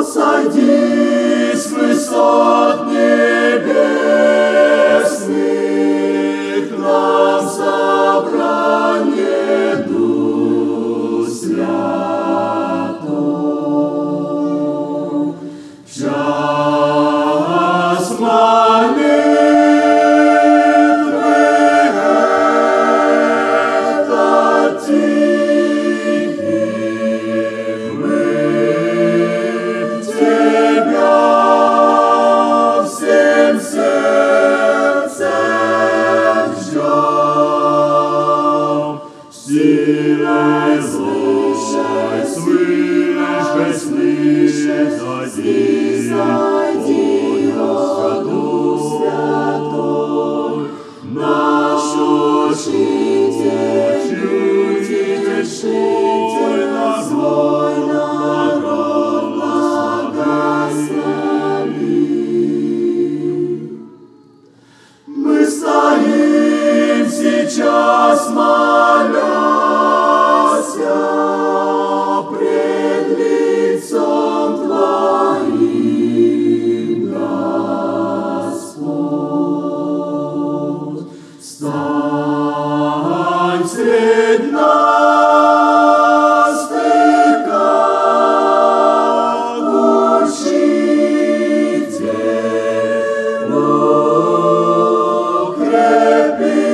Сойди с высот небесных, нам собрание Дух Святой. В час молитвы этот тихий мы Тебя всем сердцем ждем. Силой злой, с вышкой слышать, зайди, Дух Святой, наш Учитель, свой народ благослови. Мы стоим сейчас, моляся пред лицом Твоим, Господь. Стань средь нас Ты, как Учитель, укрепи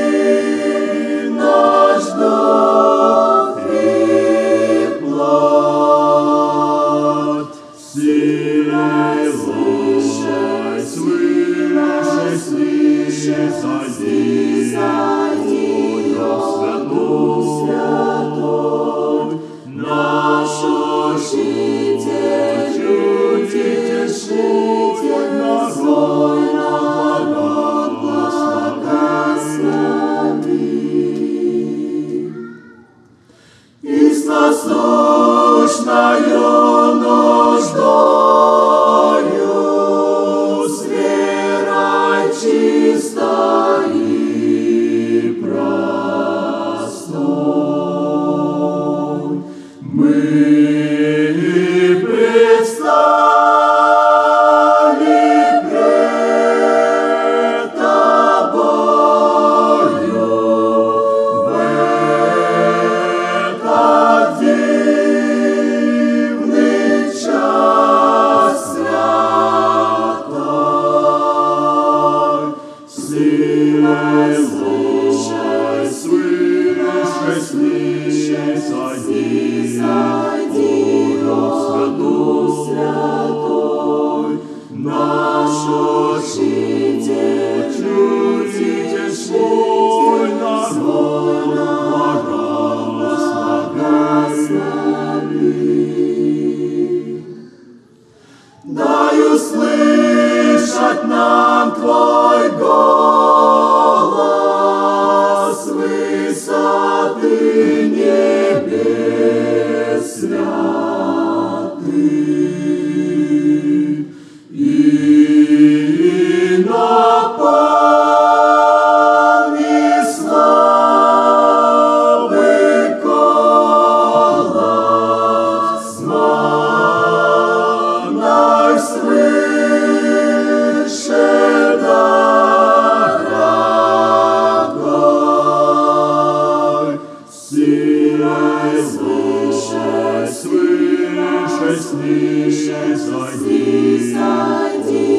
наш дух и плоть. Силой злой, свыше слышать, зайди, Дух Святой, наш Учитель, свой народ благослови. И с насущною нуждою, с верой чистой и простой, мы предстали пред Тобою в этот дивный час святой. Силой злой, свыше слышать, зайди, Дух Святой, наш Учитель, свой народ благослови. Дай услышать нам Твой голос с высоты небес святых, и наполни славы голос манной свыше дорогой. Силой злой, свыше слышать, зайди,